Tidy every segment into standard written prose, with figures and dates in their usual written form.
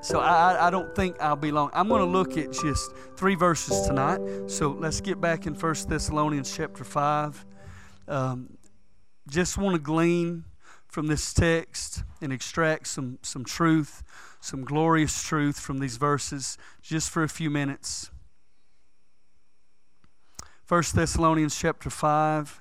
So I don't think I'll be long. I'm going to look at just 3 verses tonight. So let's get back in 1 Thessalonians chapter 5. Just want to glean from this text and extract some truth, some glorious truth from these verses just for a few minutes. 1 Thessalonians chapter 5,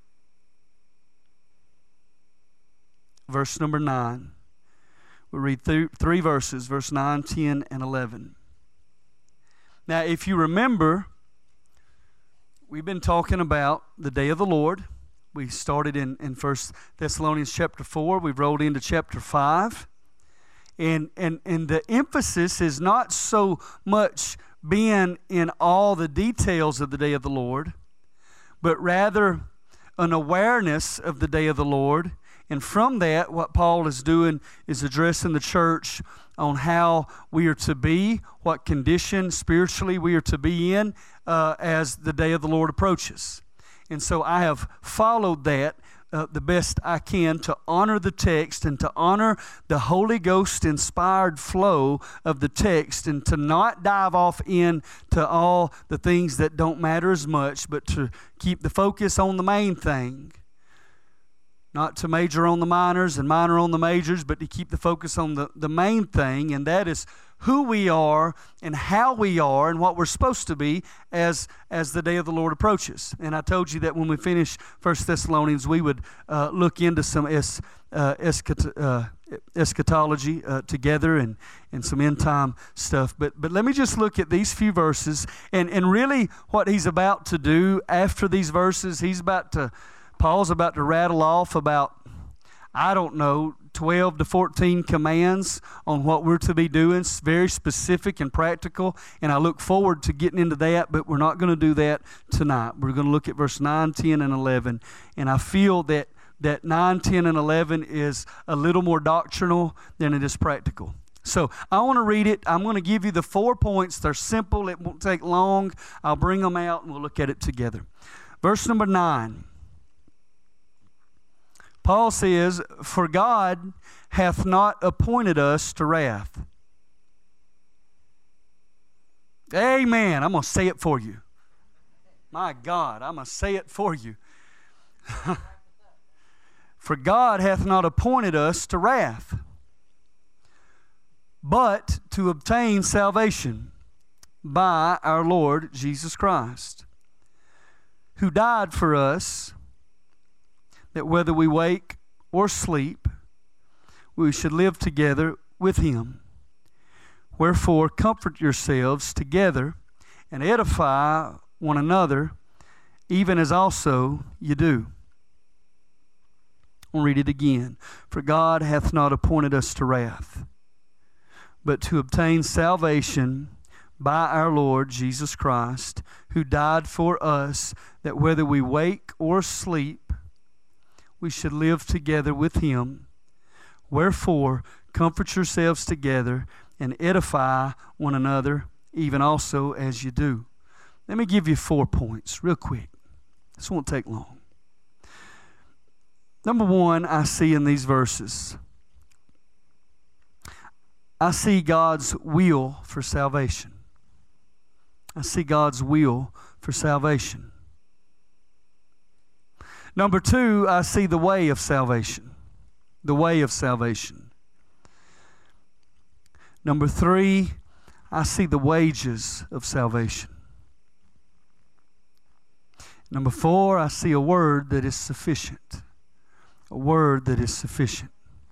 verse number 9. We'll read 3 verses, verse 9, 10, and 11. Now, if you remember, we've been talking about the day of the Lord. We started in 1 Thessalonians chapter 4. We've rolled into chapter 5. And the emphasis is not so much being in all the details of the day of the Lord, but rather an awareness of the day of the Lord. And from that, what Paul is doing is addressing the church on how we are to be, what condition spiritually we are to be in as the day of the Lord approaches. And so I have followed that the best I can to honor the text and to honor the Holy Ghost inspired flow of the text, and to not dive off into all the things that don't matter as much, but to keep the focus on the main thing. Not to major on the minors and minor on the majors, but to keep the focus on the main thing, and that is who we are and how we are and what we're supposed to be as the day of the Lord approaches. And I told you that when we finish 1 Thessalonians, we would look into some eschatology together and some end-time stuff. But let me just look at these few verses, and really what he's about to do after these verses, Paul's about to rattle off about, 12 to 14 commands on what we're to be doing. It's very specific and practical, and I look forward to getting into that, but we're not going to do that tonight. We're going to look at verse 9, 10, and 11, and I feel that 9, 10, and 11 is a little more doctrinal than it is practical. So I want to read it. I'm going to give you the 4 points. They're simple. It won't take long. I'll bring them out, and we'll look at it together. Verse number 9. Paul says, "For God hath not appointed us to wrath." Amen. I'm going to say it for you. My God, I'm going to say it for you. "For God hath not appointed us to wrath, but to obtain salvation by our Lord Jesus Christ, who died for us, that whether we wake or sleep, we should live together with him. Wherefore, comfort yourselves together and edify one another, even as also you do." I'll read it again. "For God hath not appointed us to wrath, but to obtain salvation by our Lord Jesus Christ, who died for us, that whether we wake or sleep, we should live together with him. Wherefore, comfort yourselves together and edify one another, even also as you do." Let me give you 4 points real quick. This won't take long. Number 1, I see in these verses, I see God's will for salvation. I see God's will for salvation. Number 2, I see the way of salvation. The way of salvation. Number 3, I see the wages of salvation. Number 4, I see a word that is sufficient. A word that is sufficient.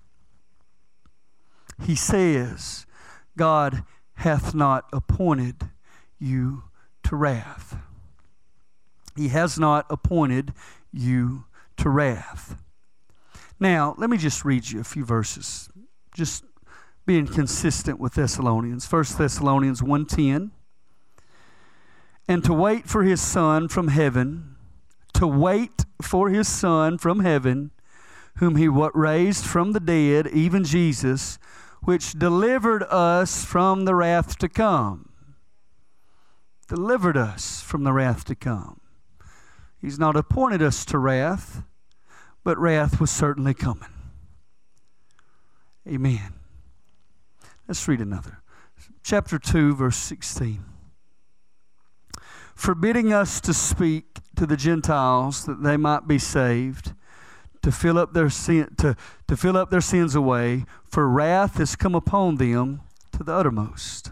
He says, God hath not appointed you to wrath. He has not appointed you to wrath. Now, let me just read you a few verses, just being consistent with Thessalonians. 1 Thessalonians 1:10. "And to wait for his Son from heaven, to wait for his Son from heaven, whom he raised from the dead, even Jesus, which delivered us from the wrath to come." Delivered us from the wrath to come. He's not appointed us to wrath, but wrath was certainly coming. Amen. Let's read another. Chapter 2, verse 16. Forbidding us to speak to the Gentiles that they might be saved, to fill up their sins away, for wrath has come upon them to the uttermost.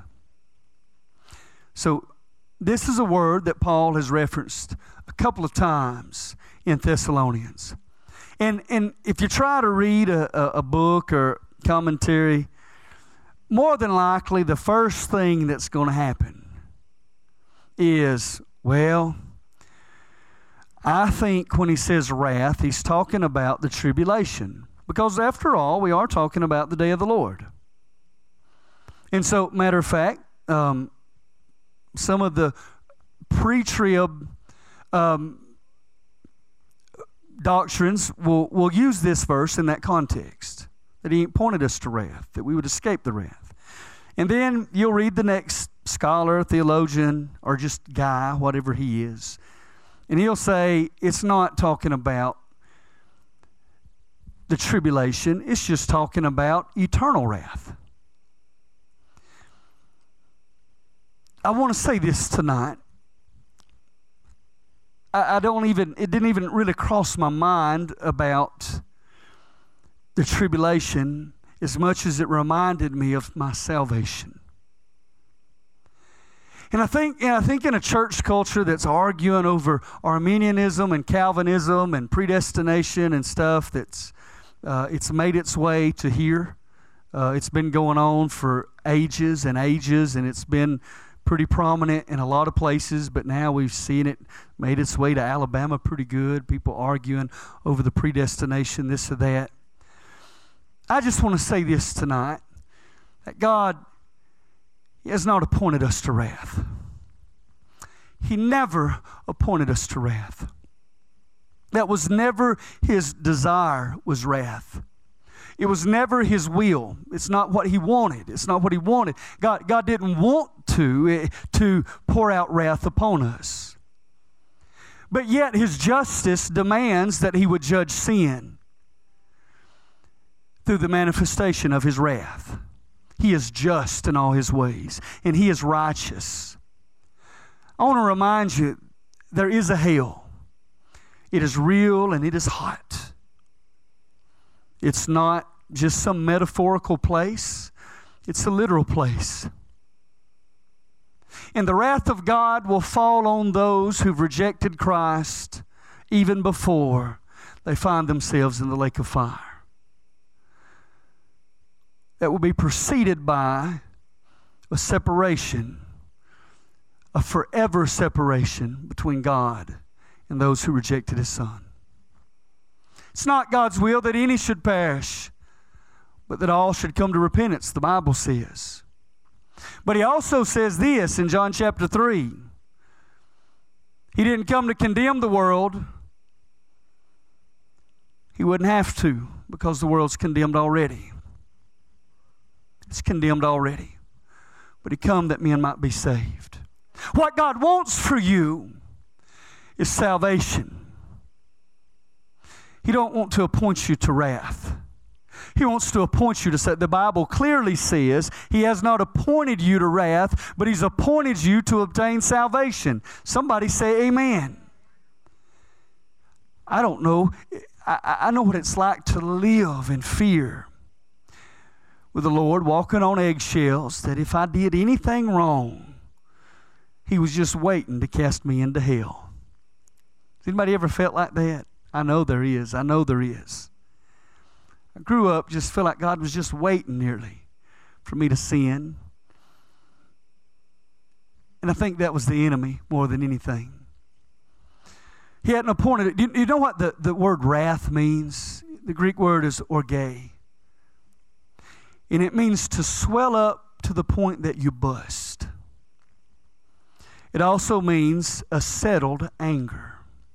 So this is a word that Paul has referenced a couple of times in Thessalonians. And if you try to read a book or commentary, more than likely the first thing that's going to happen is, well, I think when he says wrath, he's talking about the tribulation. Because after all, we are talking about the day of the Lord. And so, matter of fact, some of the pre-trib doctrines will use this verse in that context, that he pointed us to wrath, that we would escape the wrath. And then you'll read the next scholar, theologian, or just guy, whatever he is, and he'll say it's not talking about the tribulation, it's just talking about eternal wrath. I want to say this tonight. It didn't even really cross my mind about the tribulation as much as it reminded me of my salvation. And I think in a church culture that's arguing over Arminianism and Calvinism and predestination and stuff, it's made its way to here. It's been going on for ages and ages, and it's been pretty prominent in a lot of places, but now we've seen it made its way to Alabama pretty good. People arguing over the predestination, this or that. I just want to say this tonight, that God, He has not appointed us to wrath. He never appointed us to wrath. That was never His desire, was wrath. It was never His will. It's not what He wanted. It's not what He wanted. God didn't want to pour out wrath upon us. But yet His justice demands that He would judge sin through the manifestation of His wrath. He is just in all His ways, and He is righteous. I want to remind you, there is a hell. It is real and it is hot. It's not just some metaphorical place. It's a literal place. And the wrath of God will fall on those who've rejected Christ even before they find themselves in the lake of fire. That will be preceded by a separation, a forever separation between God and those who rejected His Son. It's not God's will that any should perish, but that all should come to repentance, the Bible says. But He also says this in John chapter 3. He didn't come to condemn the world. He wouldn't have to, because the world's condemned already. It's condemned already. But He come that men might be saved. What God wants for you is salvation. He don't want to appoint you to wrath. He wants to appoint you to say, the Bible clearly says He has not appointed you to wrath, but He's appointed you to obtain salvation. Somebody say amen. I don't know. I know what it's like to live in fear with the Lord, walking on eggshells, that if I did anything wrong, He was just waiting to cast me into hell. Has anybody ever felt like that? I know there is. I know there is. I grew up just feel like God was just waiting nearly for me to sin. And I think that was the enemy more than anything. He hadn't appointed it. You know what the word wrath means? The Greek word is orge. And it means to swell up to the point that you bust. It also means a settled anger.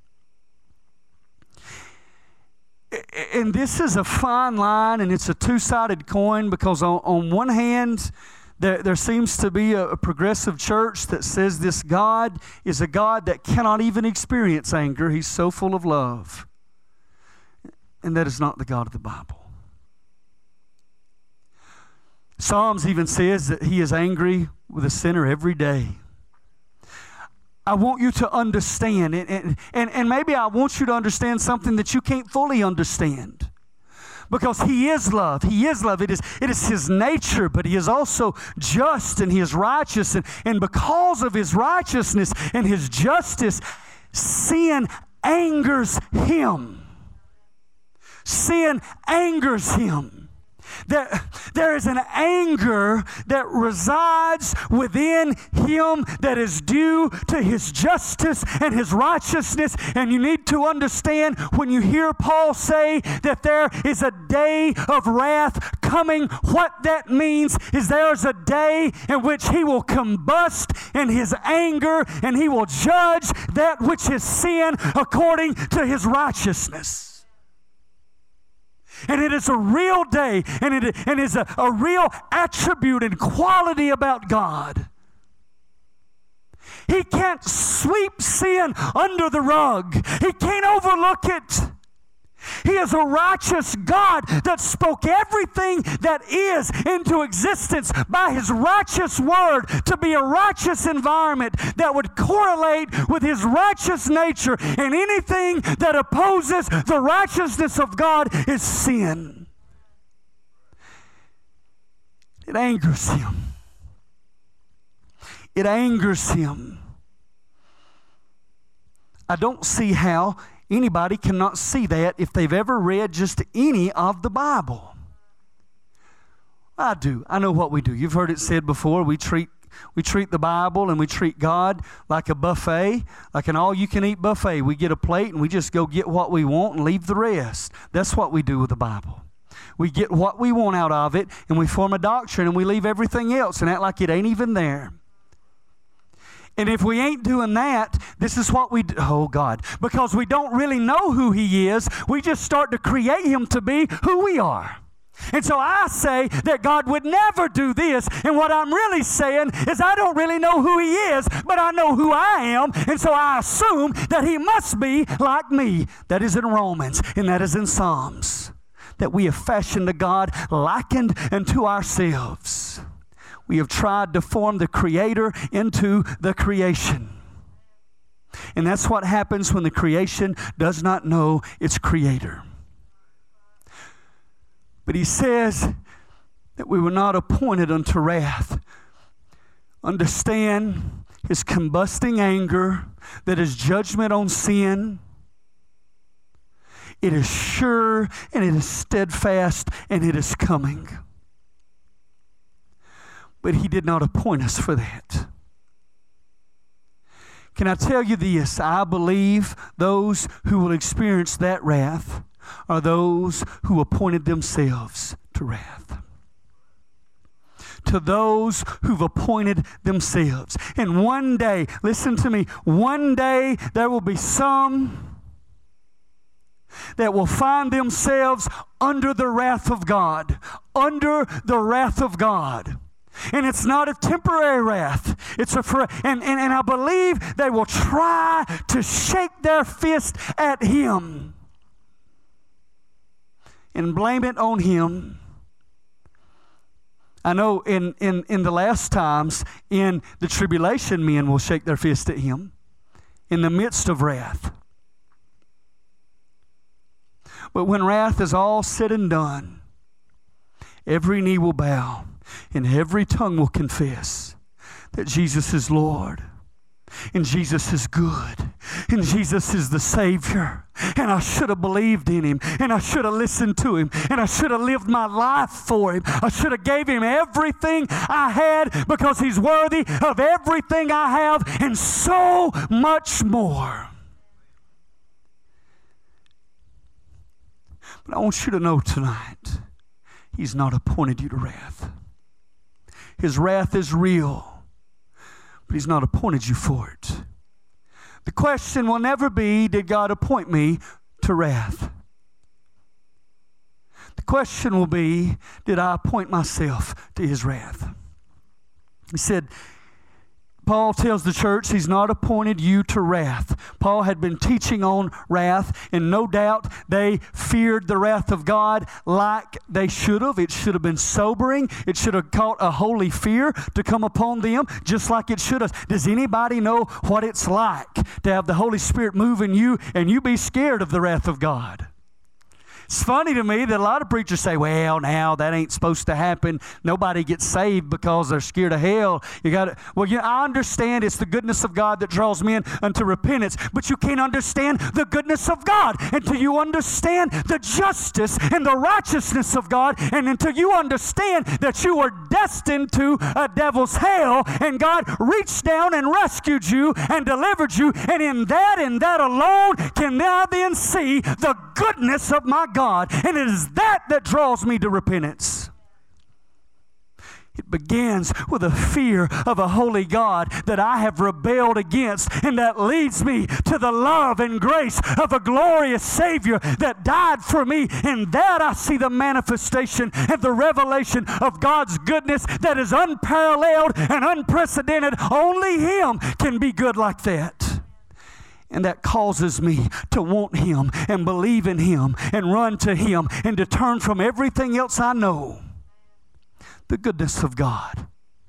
And this is a fine line, and it's a two-sided coin, because on one hand, there seems to be a progressive church that says this God is a God that cannot even experience anger. He's so full of love. And that is not the God of the Bible. Psalms even says that he is angry with a sinner every day. I want you to understand, and maybe I want you to understand something that you can't fully understand. Because he is love. He is love. It is his nature, but he is also just and he is righteous. And because of his righteousness and his justice, sin angers him. Sin angers him. There is an anger that resides within him that is due to his justice and his righteousness. And you need to understand when you hear Paul say that there is a day of wrath coming, what that means is there's a day in which he will combust in his anger and he will judge that which is sin according to his righteousness. And it is a real day, and it is a real attribute and quality about God. He can't sweep sin under the rug. He can't overlook it. He is a righteous God that spoke everything that is into existence by his righteous word to be a righteous environment that would correlate with his righteous nature. And anything that opposes the righteousness of God is sin. It angers him. It angers him. I don't see how anybody cannot see that if they've ever read just any of the Bible. I do. I know what we do. You've heard it said before, we treat the Bible and we treat God like a buffet, like an all-you-can-eat buffet. We get a plate and we just go get what we want and leave the rest. That's what we do with the Bible. We get what we want out of it and we form a doctrine and we leave everything else and act like it ain't even there. And if we ain't doing that, this is what we do. Oh, God. Because we don't really know who he is, we just start to create him to be who we are. And so I say that God would never do this. And what I'm really saying is I don't really know who he is, but I know who I am. And so I assume that he must be like me. That is in Romans, and that is in Psalms. That we have fashioned a God likened unto ourselves. We have tried to form the Creator into the creation. And that's what happens when the creation does not know its Creator. But he says that we were not appointed unto wrath. Understand his combusting anger, that is judgment on sin. It is sure and it is steadfast and it is coming. But he did not appoint us for that. Can I tell you this? I believe those who will experience that wrath are those who appointed themselves to wrath. To those who've appointed themselves. And one day, listen to me, one day there will be some that will find themselves under the wrath of God. Under the wrath of God. And it's not a temporary wrath. It's and I believe they will try to shake their fist at him and blame it on him. I know in the last times, in the tribulation, men will shake their fist at him in the midst of wrath. But when wrath is all said and done, every knee will bow and every tongue will confess that Jesus is Lord. And Jesus is good. And Jesus is the Savior. And I should have believed in him. And I should have listened to him. And I should have lived my life for him. I should have gave him everything I had because he's worthy of everything I have and so much more. But I want you to know tonight, he's not appointed you to wrath. His wrath is real, but he's not appointed you for it. The question will never be, did God appoint me to wrath? The question will be, did I appoint myself to his wrath? He said, Paul tells the church he's not appointed you to wrath. Paul had been teaching on wrath, and no doubt they feared the wrath of God like they should have. It should have been sobering. It should have caught a holy fear to come upon them, just like it should have. Does anybody know what it's like to have the Holy Spirit move in you and you be scared of the wrath of God? It's funny to me that a lot of preachers say, well, now that ain't supposed to happen. Nobody gets saved because they're scared of hell. I understand it's the goodness of God that draws men unto repentance, but you can't understand the goodness of God until you understand the justice and the righteousness of God, and until you understand that you are destined to a devil's hell, and God reached down and rescued you and delivered you, and in that alone can I then see the goodness of my God. And it is that draws me to repentance. It begins with a fear of a holy God that I have rebelled against, and that leads me to the love and grace of a glorious Savior that died for me. In that I see the manifestation and the revelation of God's goodness that is unparalleled and unprecedented. Only Him can be good like that. And that causes me to want Him and believe in Him and run to Him and to turn from everything else I know. The goodness of God.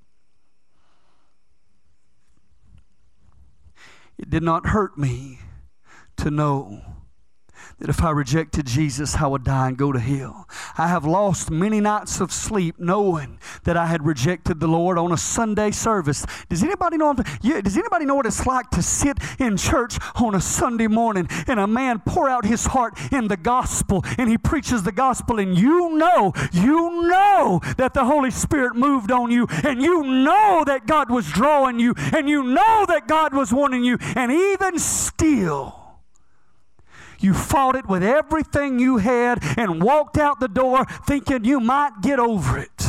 It did not hurt me to know that if I rejected Jesus, I would die and go to hell. I have lost many nights of sleep knowing that I had rejected the Lord on a Sunday service. Does anybody know what it's like to sit in church on a Sunday morning and a man pour out his heart in the gospel, and he preaches the gospel, and you know that the Holy Spirit moved on you, and you know that God was drawing you, and you know that God was wanting you, and even still, you fought it with everything you had and walked out the door thinking you might get over it.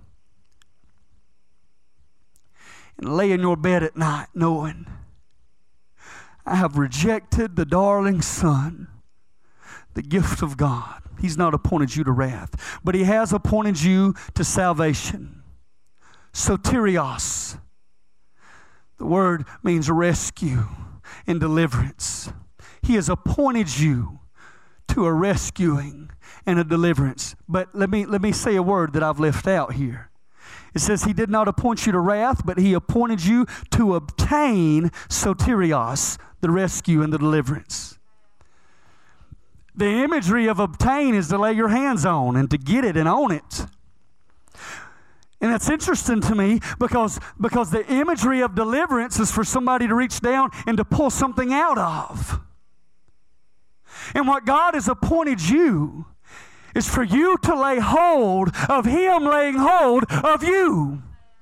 And lay in your bed at night knowing, I have rejected the darling Son, the gift of God. He's not appointed you to wrath, but He has appointed you to salvation. Soterios. The word means rescue and deliverance. He has appointed you to a rescuing and a deliverance. But let me say a word that I've left out here. It says He did not appoint you to wrath, but He appointed you to obtain soterios, the rescue and the deliverance. The imagery of obtain is to lay your hands on and to get it and own it. And that's interesting to me because the imagery of deliverance is for somebody to reach down and to pull something out of. And what God has appointed you is for you to lay hold of Him laying hold of you.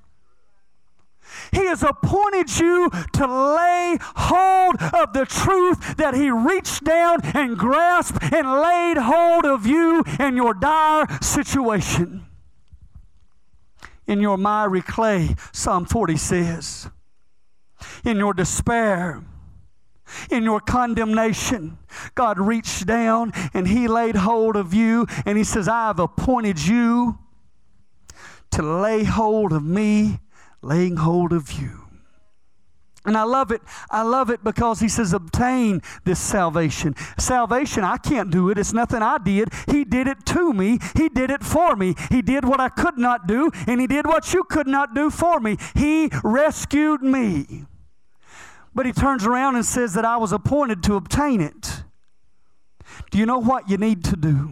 He has appointed you to lay hold of the truth that He reached down and grasped and laid hold of you in your dire situation. In your miry clay, Psalm 40 says, in your despair, in your condemnation, God reached down and He laid hold of you, and He says, I have appointed you to lay hold of me, laying hold of you. And I love it because He says, obtain this salvation. Salvation, I can't do it. It's nothing I did. He did it to me. He did it for me. He did what I could not do, and He did what you could not do for me. He rescued me. But He turns around and says that I was appointed to obtain it. Do you know what you need to do?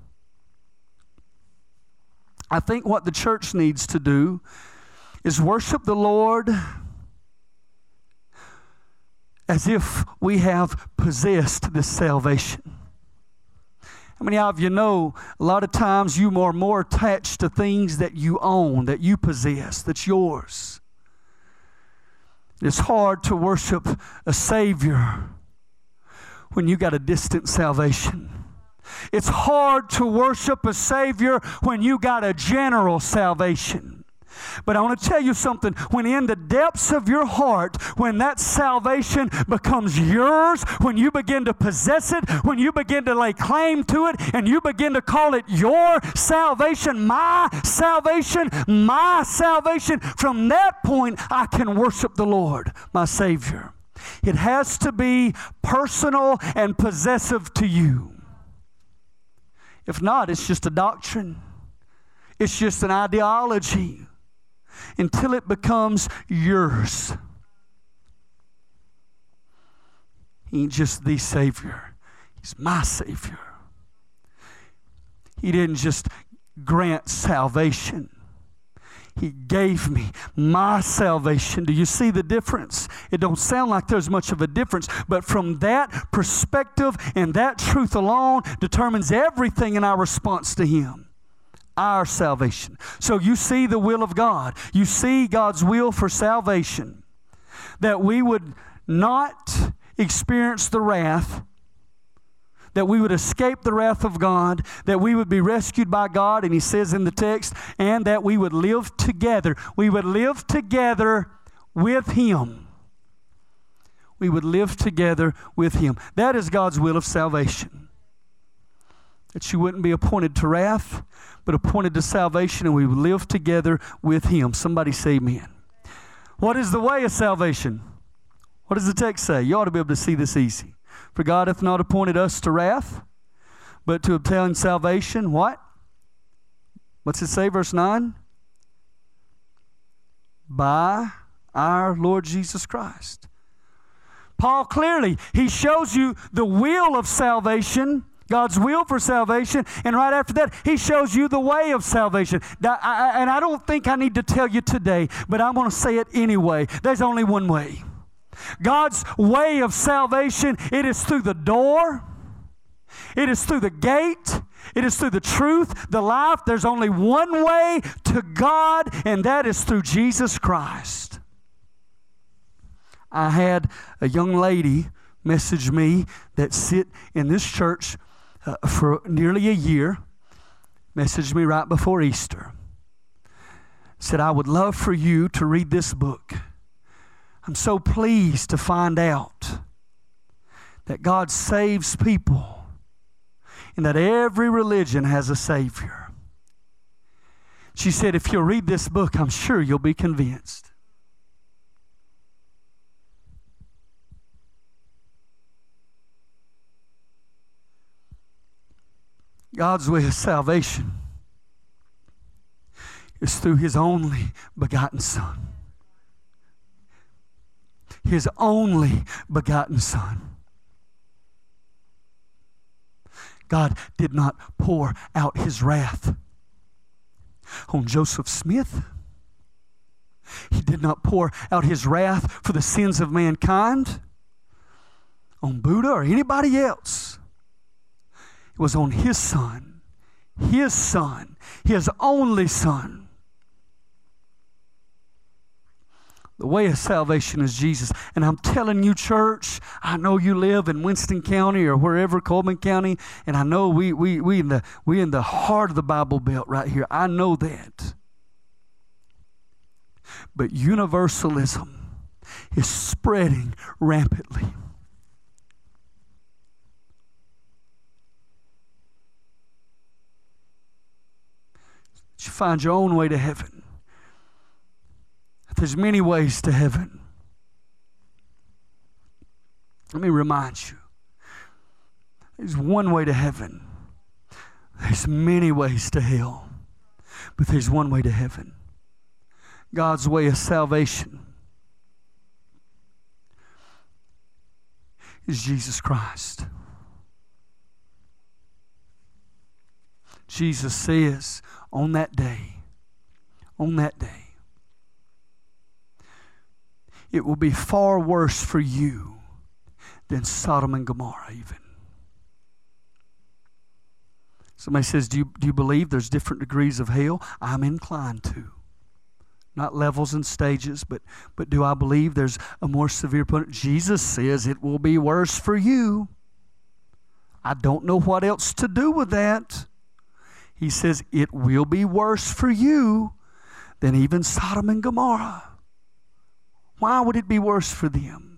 I think what the church needs to do is worship the Lord as if we have possessed this salvation. How many of you know a lot of times you are more attached to things that you own, that you possess, that's yours? It's hard to worship a Savior when you got a distant salvation. It's hard to worship a Savior when you got a general salvation. But I want to tell you something. When in the depths of your heart, when that salvation becomes yours, when you begin to possess it, when you begin to lay claim to it, and you begin to call it your salvation, my salvation, from that point, I can worship the Lord, my Savior. It has to be personal and possessive to you. If not, it's just a doctrine. It's just an ideology. Until it becomes yours. He ain't just the Savior. He's my Savior. He didn't just grant salvation. He gave me my salvation. Do you see the difference? It don't sound like there's much of a difference, but from that perspective and that truth alone determines everything in our response to Him. Our salvation. So you see the will of God. You see God's will for salvation. That we would not experience the wrath. That we would escape the wrath of God. That we would be rescued by God. And He says in the text, and that we would live together. We would live together with Him. We would live together with Him. That is God's will of salvation. That you wouldn't be appointed to wrath, but appointed to salvation, and we would live together with Him. Somebody say amen. What is the way of salvation? What does the text say? You ought to be able to see this easy. For God hath not appointed us to wrath, but to obtain salvation. What? What's it say, verse 9? By our Lord Jesus Christ. Paul clearly, he shows you the will of salvation, God's will for salvation, and right after that, He shows you the way of salvation. And I don't think I need to tell you today, but I'm going to say it anyway. There's only one way. God's way of salvation, it is through the door. It is through the gate. It is through the truth, the life. There's only one way to God, and that is through Jesus Christ. I had a young lady message me that sit in this church for nearly a year, messaged me right before Easter. Said, I would love for you to read this book. I'm so pleased to find out that God saves people and that every religion has a Savior. She said, if you'll read this book, I'm sure you'll be convinced. God's way of salvation is through His only begotten Son. His only begotten Son. God did not pour out His wrath on Joseph Smith. He did not pour out His wrath for the sins of mankind on Buddha or anybody else. It was on His Son, His only Son. The way of salvation is Jesus. And I'm telling you, church, I know you live in Winston County or wherever, Coleman County, and I know we in the heart of the Bible Belt right here. I know that. But universalism is spreading rampantly. You find your own way to heaven. There's many ways to heaven. Let me remind you. There's one way to heaven. There's many ways to hell. But there's one way to heaven. God's way of salvation is Jesus Christ. Jesus says on that day, it will be far worse for you than Sodom and Gomorrah even. Somebody says, do you believe there's different degrees of hell? I'm inclined to. Not levels and stages, but do I believe there's a more severe punishment? Jesus says it will be worse for you. I don't know what else to do with that. He says it will be worse for you than even Sodom and Gomorrah. Why would it be worse for them?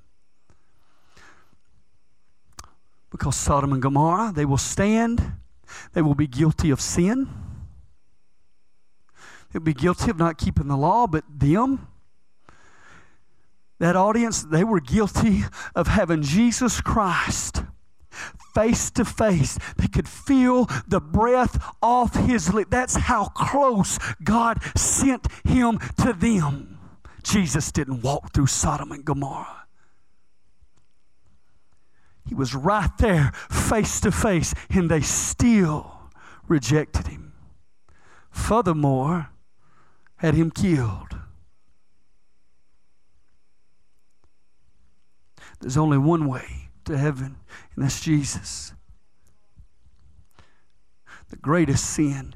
Because Sodom and Gomorrah, they will stand, they will be guilty of sin. They'll be guilty of not keeping the law, but them, that audience, they were guilty of having Jesus Christ face to face. They could feel the breath off his lips. That's how close God sent him to them. Jesus didn't walk through Sodom and Gomorrah. He was right there face to face, and they still rejected him. Furthermore, had him killed. There's only one way to heaven, and that's Jesus. The greatest sin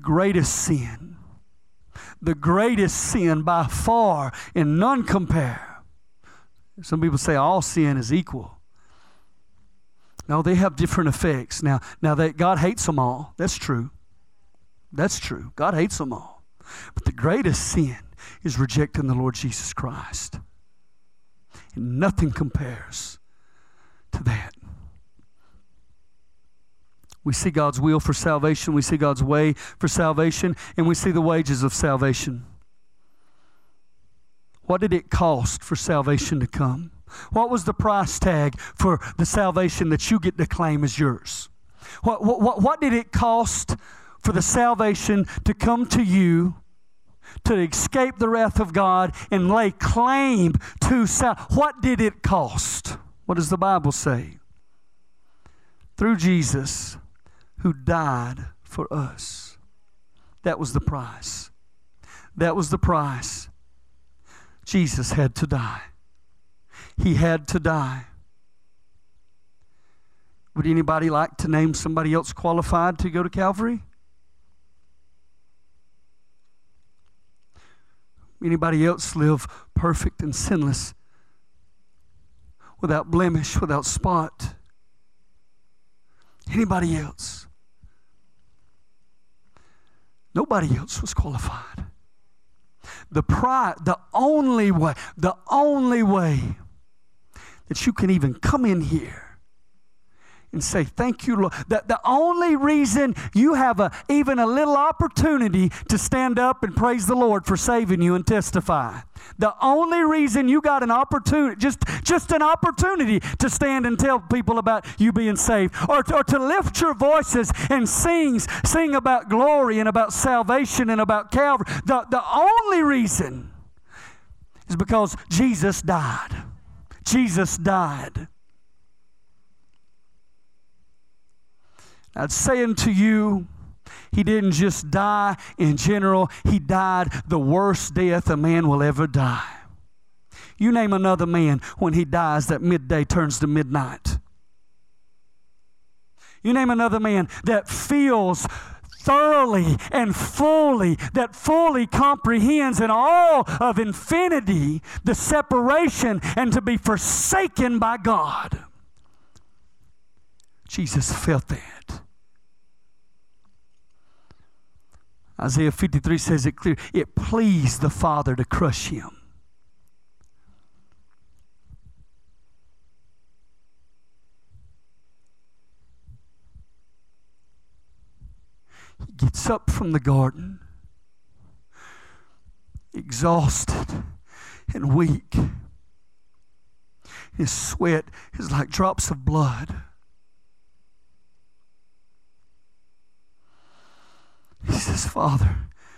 by far, and none compare. Some people say all sin is equal. No, they have different effects. Now God hates them all. That's true. God hates them all. But the greatest sin is rejecting the Lord Jesus Christ. And nothing compares to that. We see God's will for salvation. We see God's way for salvation. And we see the wages of salvation. What did it cost for salvation to come? What was the price tag for the salvation that you get to claim as yours? What did it cost for the salvation to come to you, to escape the wrath of God and lay claim to salvation? What did it cost? What does the Bible say? Through Jesus, who died for us. That was the price. That was the price. Jesus had to die. He had to die. Would anybody like to name somebody else qualified to go to Calvary? Anybody else live perfect and sinless, without blemish, without spot? Anybody else? Nobody else was qualified. The only way that you can even come in here and say, thank you, Lord. The only reason you have even a little opportunity to stand up and praise the Lord for saving you and testify. The only reason you got an opportunity, just an opportunity to stand and tell people about you being saved, or to lift your voices and sing about glory and about salvation and about Calvary. The only reason is because Jesus died. Jesus died. I'd say unto you, he didn't just die in general. He died the worst death a man will ever die. You name another man, when he dies, that midday turns to midnight. You name another man that feels thoroughly and fully, that fully comprehends in all of infinity the separation and to be forsaken by God. Jesus felt that. Isaiah 53 says it clear. It pleased the Father to crush him. He gets up from the garden, exhausted and weak. His sweat is like drops of blood. He says, Father,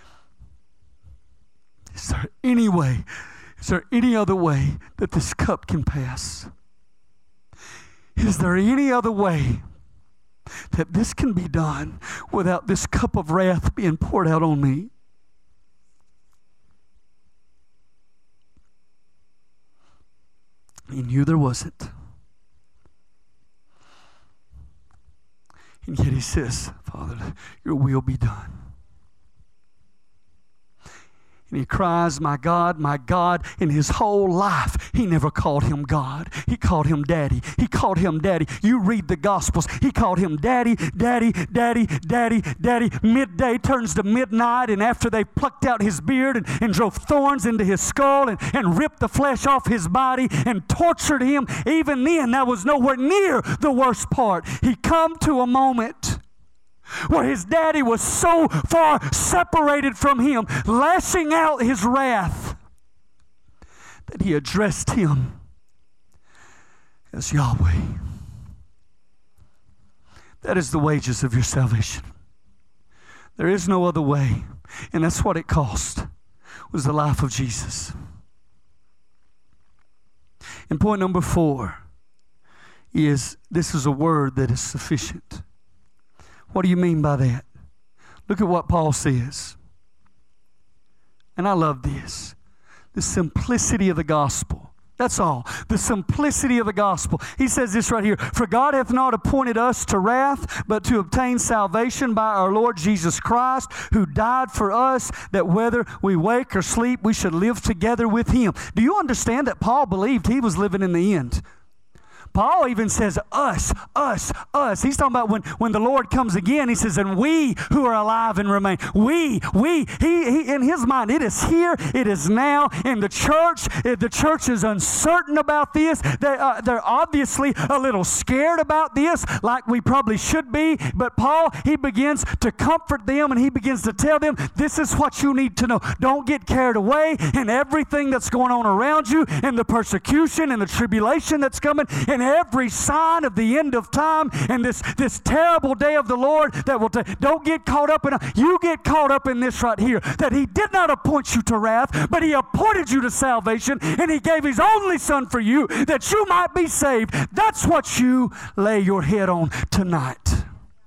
is there any way, is there any other way that this cup can pass? Is there any other way that this can be done without this cup of wrath being poured out on me? He knew there wasn't. And yet he says, Father, your will be done. And he cries, my God, my God. In his whole life, he never called him God. He called him Daddy. He called him Daddy. You read the Gospels. He called him Daddy, Daddy, Daddy, Daddy, Daddy. Midday turns to midnight, and after they plucked out his beard and drove thorns into his skull and ripped the flesh off his body and tortured him, even then, that was nowhere near the worst part. He come to a moment where his daddy was so far separated from him, lashing out his wrath, that he addressed him as Yahweh. That is the wages of your salvation. There is no other way, and that's what it cost, was the life of Jesus. And point number 4 is, this is a word that is sufficient. What do you mean by that? Look at what Paul says. And I love this. The simplicity of the gospel. That's all. The simplicity of the gospel. He says this right here. For God hath not appointed us to wrath, but to obtain salvation by our Lord Jesus Christ, who died for us, that whether we wake or sleep, we should live together with him. Do you understand that Paul believed he was living in the end? Paul even says us, us, us. He's talking about when the Lord comes again, he says, and we who are alive and remain. We. He in his mind, it is here, it is now. In the church is uncertain about this. They're obviously a little scared about this, like we probably should be. But Paul, he begins to comfort them, and he begins to tell them, this is what you need to know. Don't get carried away in everything that's going on around you, and the persecution and the tribulation that's coming, and every sign of the end of time, and this terrible day of the Lord that will don't get caught up in you get caught up in this right here, that he did not appoint you to wrath, but he appointed you to salvation, and he gave his only son for you that you might be saved. That's what you lay your head on tonight.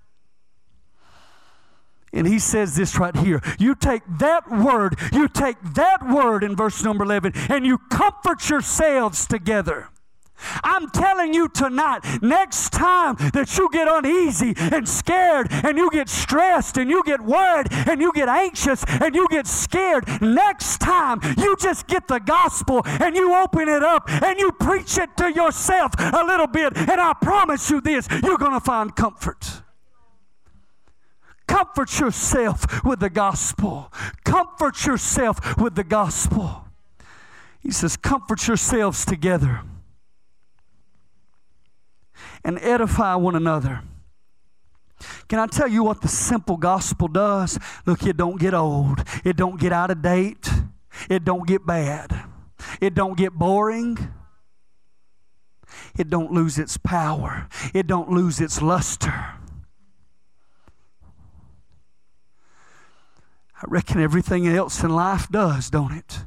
And he says this right here. You take that word in verse number 11, and you comfort yourselves together. I'm telling you tonight, next time that you get uneasy and scared, and you get stressed, and you get worried, and you get anxious, and you get scared, next time you just get the gospel and you open it up and you preach it to yourself a little bit, and I promise you this, you're going to find comfort. Comfort yourself with the gospel. Comfort yourself with the gospel. He says, comfort yourselves together and edify one another. Can I tell you what the simple gospel does? Look, it don't get old. It don't get out of date. It don't get bad. It don't get boring. It don't lose its power. It don't lose its luster. I reckon everything else in life does, don't it?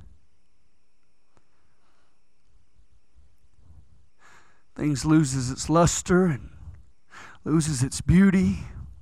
Things loses its luster and loses its beauty.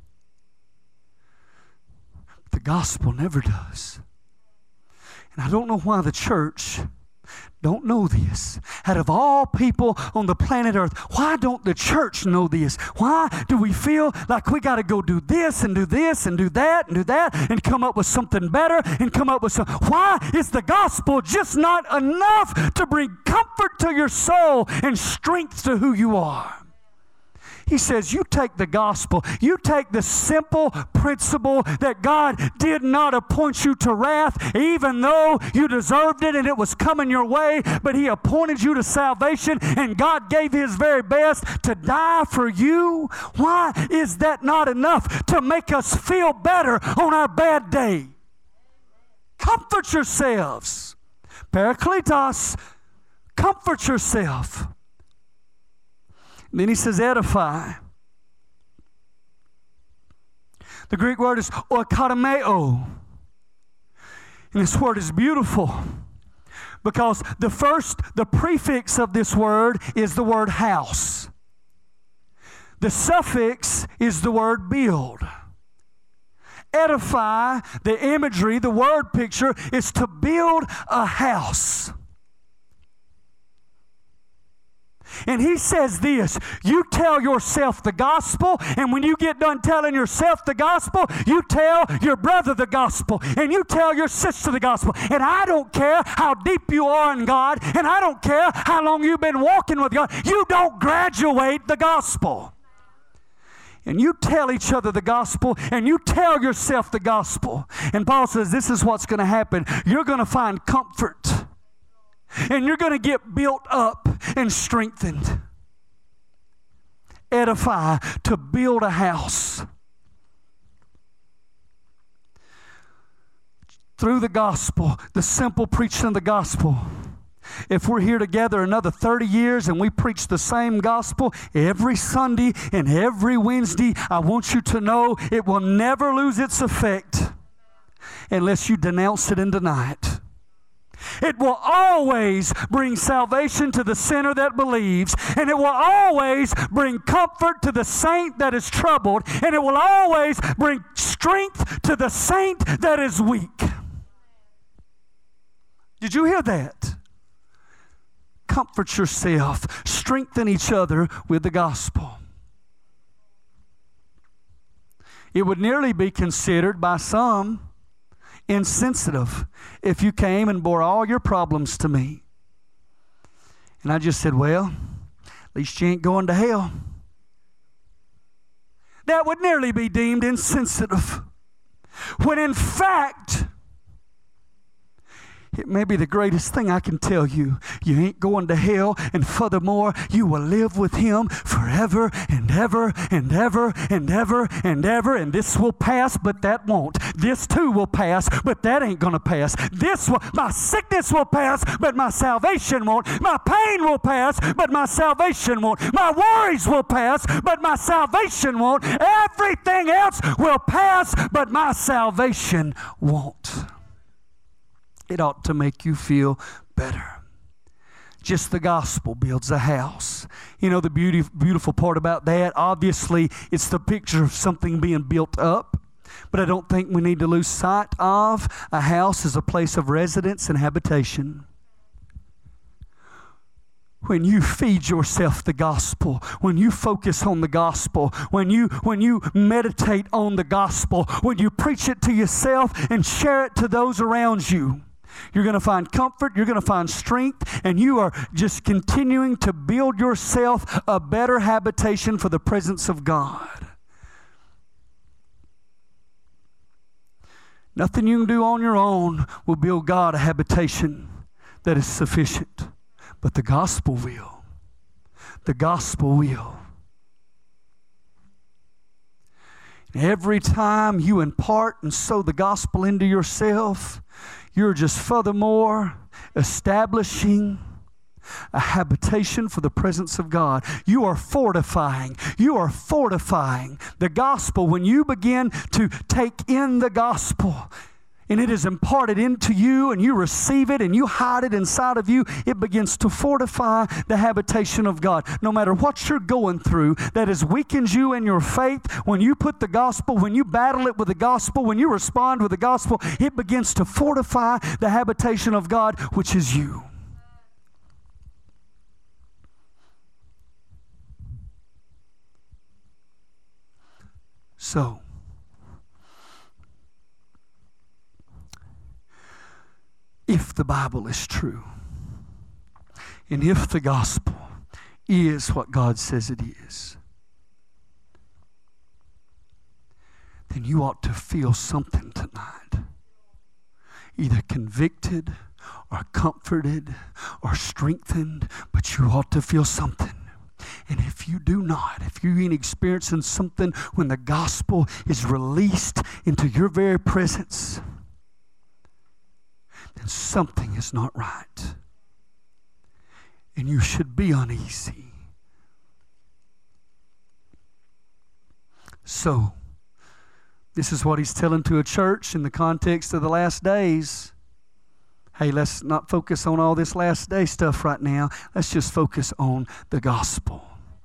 But the gospel never does. And I don't know why the church don't know this. Out of all people on the planet Earth, why don't the church know this? Why do we feel like we got to go do this and do this and do that and do that and come up with something better and come up with some? Why is the gospel just not enough to bring comfort to your soul and strength to who you are? He says, you take the gospel, you take the simple principle that God did not appoint you to wrath, even though you deserved it and it was coming your way, but he appointed you to salvation, and God gave his very best to die for you. Why is that not enough to make us feel better on our bad day? Comfort yourselves. Parakletos, comfort yourself. Then he says, edify. The Greek word is oikodomeo. And this word is beautiful because the prefix of this word is the word house. The suffix is the word build. Edify, the imagery, the word picture is to build a house. And he says this, you tell yourself the gospel, and when you get done telling yourself the gospel, you tell your brother the gospel, and you tell your sister the gospel. And I don't care how deep you are in God, and I don't care how long you've been walking with God, you don't graduate the gospel. And you tell each other the gospel, and you tell yourself the gospel. And Paul says this is what's going to happen. You're going to find comfort, and you're going to get built up and strengthened. Edify, to build a house. Through the gospel, the simple preaching of the gospel. If we're here together another 30 years and we preach the same gospel every Sunday and every Wednesday, I want you to know it will never lose its effect unless you denounce it and deny it. It will always bring salvation to the sinner that believes, and it will always bring comfort to the saint that is troubled, and it will always bring strength to the saint that is weak. Did you hear that? Comfort yourself, strengthen each other with the gospel. It would nearly be considered by some insensitive if you came and bore all your problems to me. And I just said, well, at least you ain't going to hell. That would nearly be deemed insensitive. When in fact, it may be the greatest thing I can tell you. You ain't going to hell, and furthermore, you will live with Him forever and ever and ever and ever and ever. And this will pass, but that won't. This too will pass, but that ain't going to pass. My sickness will pass, but my salvation won't. My pain will pass, but my salvation won't. My worries will pass, but my salvation won't. Everything else will pass, but my salvation won't. It ought to make you feel better. Just the gospel builds a house. You know the beautiful part about that? Obviously, it's the picture of something being built up. But I don't think we need to lose sight of a house as a place of residence and habitation. When you feed yourself the gospel, when you focus on the gospel, when you meditate on the gospel, when you preach it to yourself and share it to those around you, you're going to find comfort, you're going to find strength, and you are just continuing to build yourself a better habitation for the presence of God. Nothing you can do on your own will build God a habitation that is sufficient, but the gospel will. The gospel will. Every time you impart and sow the gospel into yourself, you're just furthermore establishing a habitation for the presence of God. You are fortifying. You are fortifying the gospel. When you begin to take in the gospel and it is imparted into you and you receive it and you hide it inside of you, it begins to fortify the habitation of God. No matter what you're going through that has weakened you in your faith, when you put the gospel, when you battle it with the gospel, when you respond with the gospel, it begins to fortify the habitation of God, which is you. So, if the Bible is true, and if the gospel is what God says it is, then you ought to feel something tonight. Either convicted or comforted or strengthened, but you ought to feel something. And if you do not, if you ain't experiencing something when the gospel is released into your very presence, then something is not right. And you should be uneasy. So, this is what he's telling to a church in the context of the last days. Hey, let's not focus on all this last day stuff right now. Let's just focus on the gospel.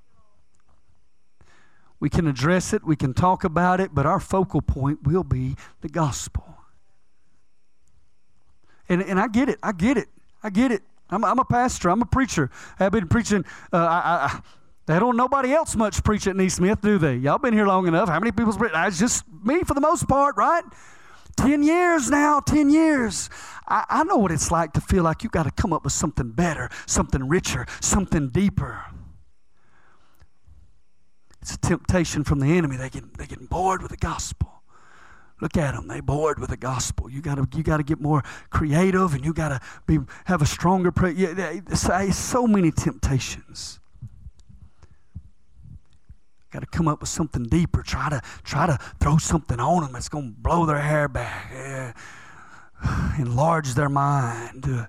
We can address it, we can talk about it, but our focal point will be the gospel. And I get it. I'm a pastor. I'm a preacher. I've been preaching. They don't nobody else much preach at Neesmith, Smith, do they? Y'all been here long enough. How many people's preaching? It's just me for the most part, right? 10 years now, 10 years. I know what it's like to feel like you got to come up with something better, something richer, something deeper. It's a temptation from the enemy. They're getting bored with the gospel. Look at them. They're bored with the gospel. You got to get more creative, and you got to have a stronger prayer. So many temptations. Got to come up with something deeper. Try to throw something on them that's going to blow their hair back, enlarge their mind.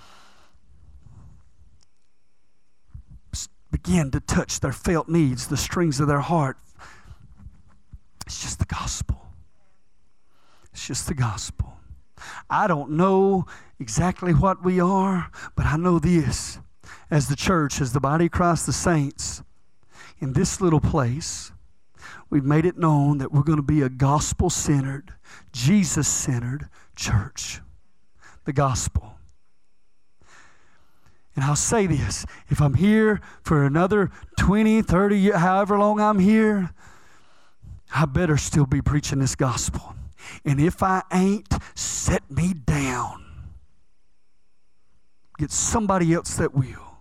Begin to touch their felt needs, the strings of their heart. It's just the gospel. It's just the gospel. I don't know exactly what we are, but I know this. As the church, as the body of Christ, the saints, in this little place, we've made it known that we're going to be a gospel-centered, Jesus-centered church. The gospel. And I'll say this, if I'm here for another 20, 30 years, however long I'm here, I better still be preaching this gospel. And if I ain't, set me down. Get somebody else that will.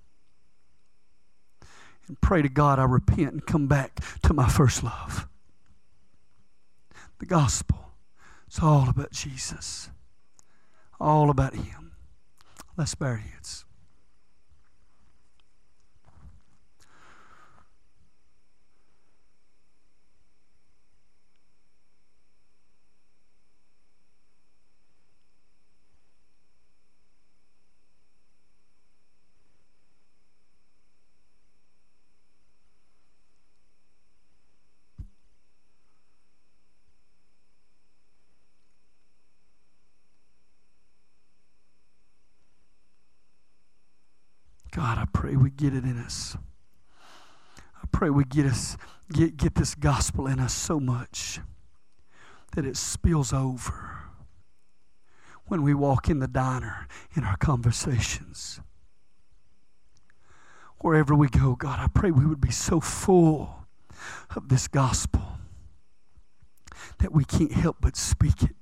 And pray to God I repent and come back to my first love. The gospel. It's all about Jesus. All about Him. Let's bow our heads. God, I pray we get it in us. I pray we get this gospel in us so much that it spills over when we walk in the diner, in our conversations. Wherever we go, God, I pray we would be so full of this gospel that we can't help but speak it.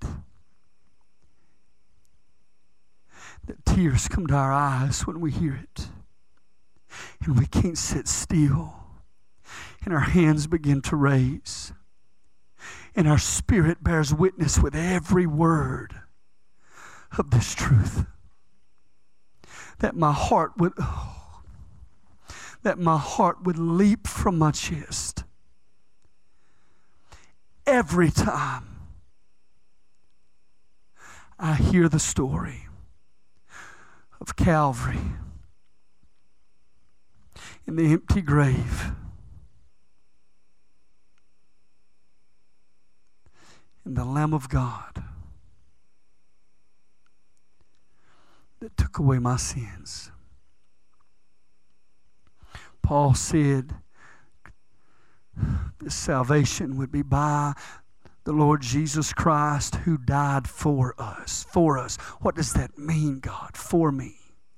That tears come to our eyes when we hear it. And we can't sit still. And our hands begin to raise. And our spirit bears witness with every word of this truth. That my heart would leap from my chest every time I hear the story of Calvary in the empty grave, and the Lamb of God that took away my sins. Paul said this salvation would be by the Lord Jesus Christ who died for us. For us. What does that mean, God? For me.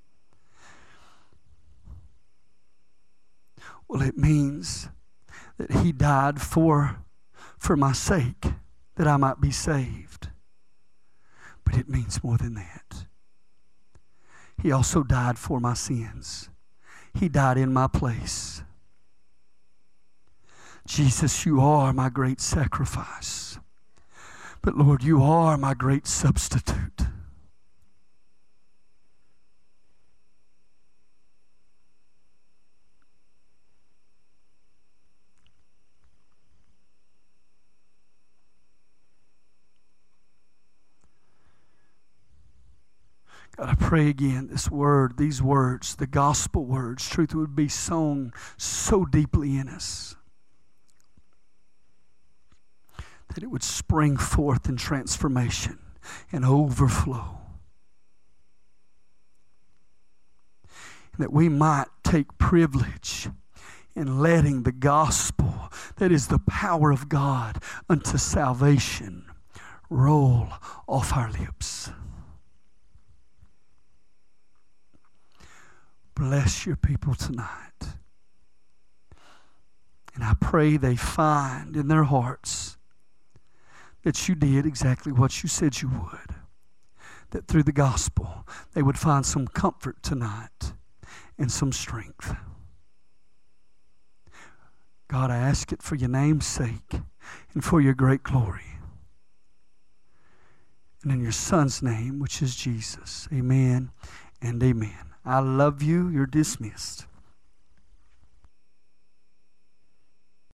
Well, it means that He died for my sake, that I might be saved. But it means more than that. He also died for my sins. He died in my place. Jesus, you are my great sacrifice. But Lord, you are my great substitute. God, I pray again, these words, the gospel words, truth would be sown so deeply in us that it would spring forth in transformation and overflow. And that we might take privilege in letting the gospel, that is the power of God unto salvation, roll off our lips. bless your people tonight. And I pray they find in their hearts that you did exactly what you said you would. That through the gospel, they would find some comfort tonight and some strength. God, I ask it for your name's sake and for your great glory. And in your Son's name, which is Jesus. Amen and amen. I love you. You're dismissed.